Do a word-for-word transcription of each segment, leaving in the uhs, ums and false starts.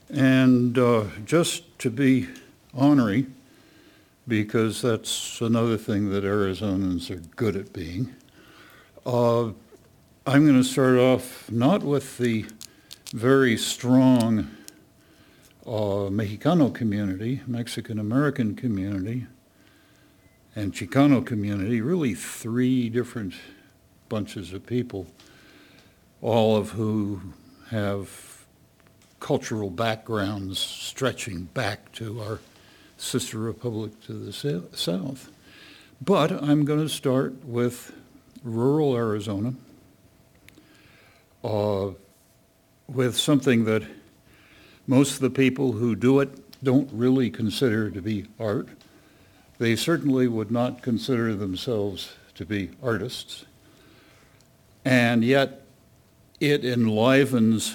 And uh, just to be ornery, because that's another thing that Arizonans are good at being, uh, I'm going to start off not with the very strong uh, Mexicano community, Mexican-American community, and Chicano community, really three different bunches of people, all of who have cultural backgrounds stretching back to our sister republic to the south. But I'm going to start with rural Arizona, uh, with something that most of the people who do it don't really consider to be art. They certainly would not consider themselves to be artists. And yet it enlivens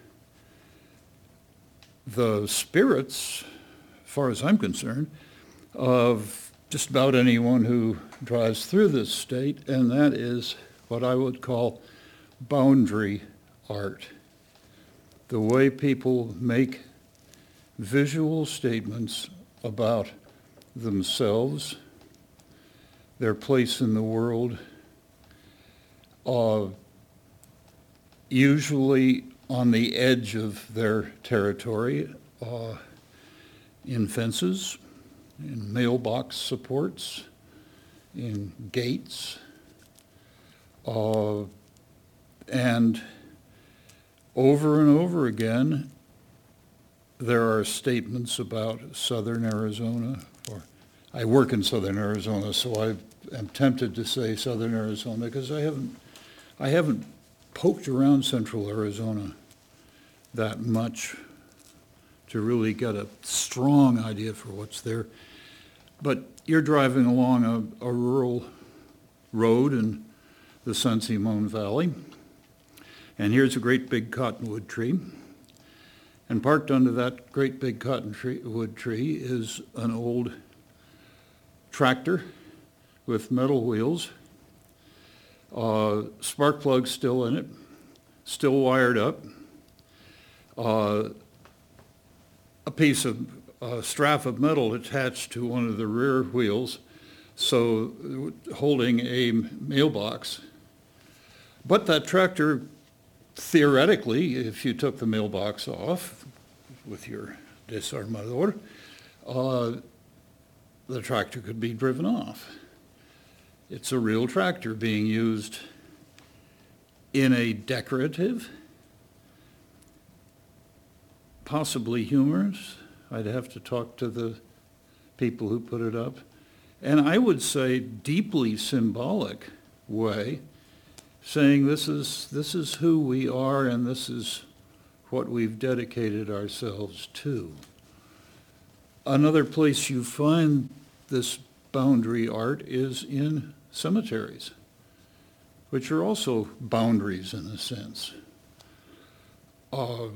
the spirits, as far as I'm concerned, of just about anyone who drives through this state, and that is what I would call boundary art. The way people make visual statements about themselves, their place in the world, uh, usually on the edge of their territory, uh, in fences, in mailbox supports, in gates, uh, and over and over again, there are statements about southern Arizona, or I work in southern Arizona, so I am tempted to say southern Arizona because I haven't, I haven't poked around central Arizona that much to really get a strong idea for what's there. But you're driving along a, a rural road in the San Simon Valley, and here's a great big cottonwood tree. And parked under that great big cottonwood tree is an old tractor with metal wheels, uh, spark plug still in it, still wired up, uh, a piece of a strap of metal attached to one of the rear wheels, so holding a mailbox. But that tractor, theoretically, if you took the mailbox off with your desarmador, uh, the tractor could be driven off. It's a real tractor being used in a decorative, possibly humorous, I'd have to talk to the people who put it up, and I would say deeply symbolic way, saying this is this is who we are and this is what we've dedicated ourselves to. Another place you find this boundary art is in cemeteries, which are also boundaries in a sense. Uh,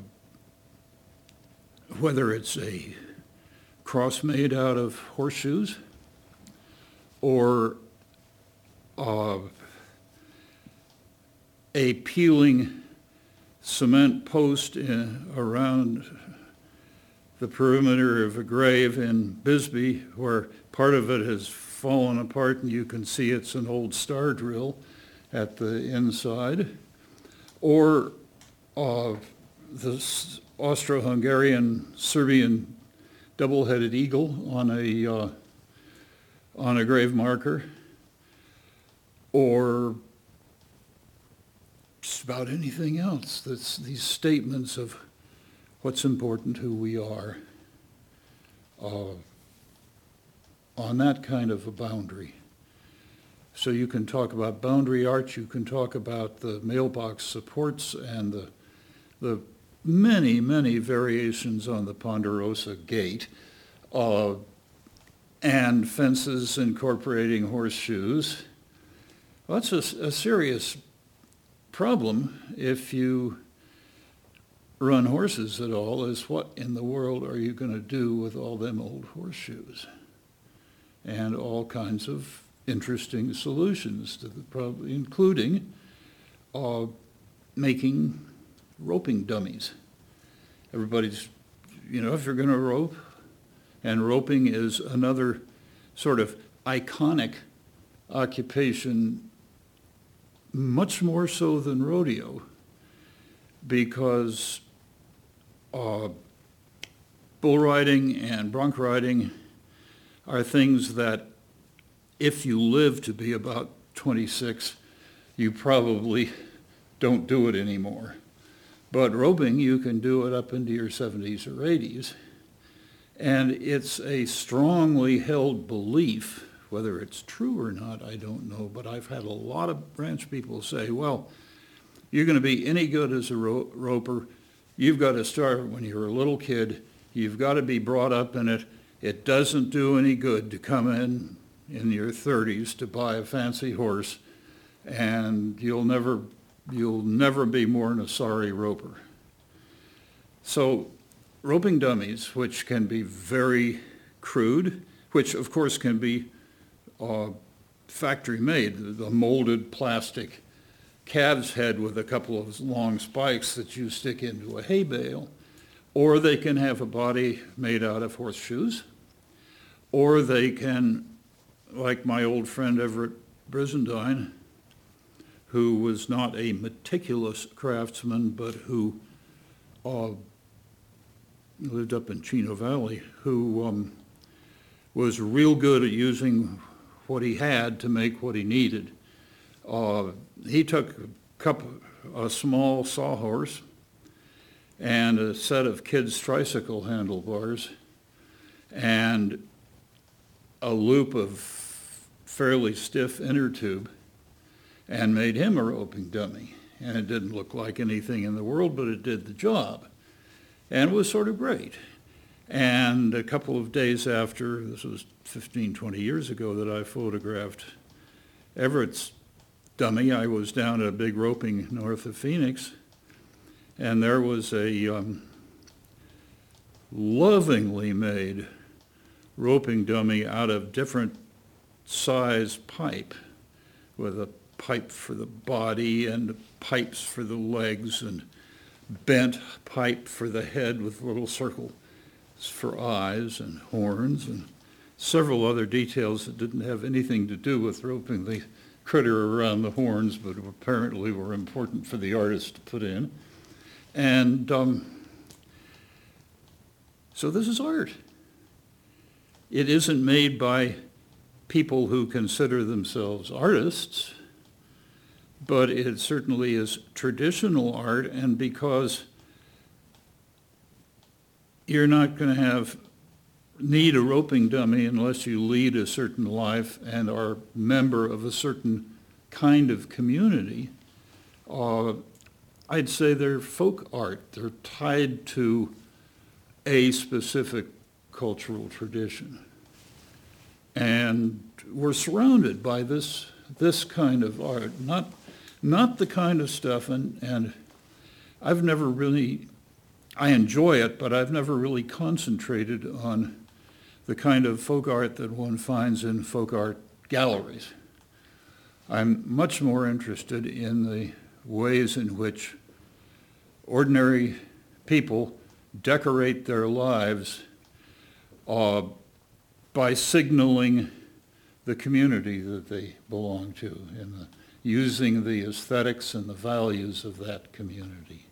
whether it's a cross made out of horseshoes or uh, a peeling cement post in, around the perimeter of a grave in Bisbee, where part of it has fallen apart and you can see it's an old star drill at the inside, or uh, the Austro-Hungarian Serbian double-headed eagle on a uh, on a grave marker, or just about anything else. That's these statements of what's important, who we are, uh, on that kind of a boundary. So you can talk about boundary art, you can talk about the mailbox supports and the the many, many variations on the Ponderosa gate, uh, and fences incorporating horseshoes. Well, that's a, a serious problem if you run horses at all, is what in the world are you going to do with all them old horseshoes? And all kinds of interesting solutions to the problem, including uh, making roping dummies. Everybody's you know, if you're going to rope, and roping is another sort of iconic occupation, much more so than rodeo, because uh, bull riding and bronc riding are things that if you live to be about twenty-six, you probably don't do it anymore. But roping, you can do it up into your seventies or eighties. And it's a strongly held belief, whether it's true or not, I don't know, but I've had a lot of ranch people say, well, you're going to be any good as a ro- roper, you've got to start when you're a little kid, you've got to be brought up in it. It doesn't do any good to come in in your thirties to buy a fancy horse, and you'll never, you'll never be more than a sorry roper. So roping dummies, which can be very crude, which of course can be uh, factory made, the molded plastic calf's head with a couple of long spikes that you stick into a hay bale, or they can have a body made out of horseshoes, or they can, like my old friend Everett Brizendine, who was not a meticulous craftsman, but who uh, lived up in Chino Valley, who um, was real good at using what he had to make what he needed. Uh, he took a, couple, a small sawhorse and a set of kids' tricycle handlebars and a loop of fairly stiff inner tube and made him a roping dummy. And it didn't look like anything in the world, but it did the job. And it was sort of great. And a couple of days after, this was fifteen, twenty years ago that I photographed Everett's dummy, I was down at a big roping north of Phoenix, and there was a um, lovingly made roping dummy out of different size pipe, with a pipe for the body and pipes for the legs and bent pipe for the head with little circles for eyes and horns and several other details that didn't have anything to do with roping the critter around the horns, but apparently were important for the artist to put in. And um, so this is art. It isn't made by people who consider themselves artists, but it certainly is traditional art, and because you're not going to have need a roping dummy unless you lead a certain life and are a member of a certain kind of community, uh, I'd say they're folk art. They're tied to a specific cultural tradition. And we're surrounded by this this kind of art, not not the kind of stuff, and, and I've never really, I enjoy it, but I've never really concentrated on the kind of folk art that one finds in folk art galleries. I'm much more interested in the ways in which ordinary people decorate their lives uh, by signaling the community that they belong to, and the, using the aesthetics and the values of that community.